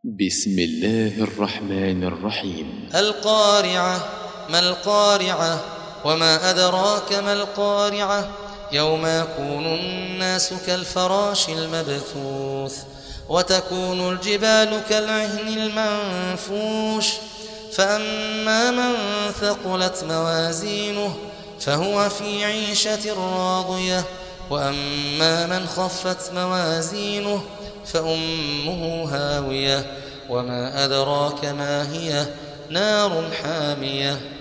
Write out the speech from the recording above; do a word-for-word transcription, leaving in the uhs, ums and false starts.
بسم الله الرحمن الرحيم. القارعة. ما القارعة؟ وما أدراك ما القارعة؟ يوم يكون الناس كالفراش المبثوث وتكون الجبال كالعهن المنفوش فأما من ثقلت موازينه فهو في عيشة راضية وأما من خفت موازينه فأمه هاوية وما أدراك ما هي نار حامية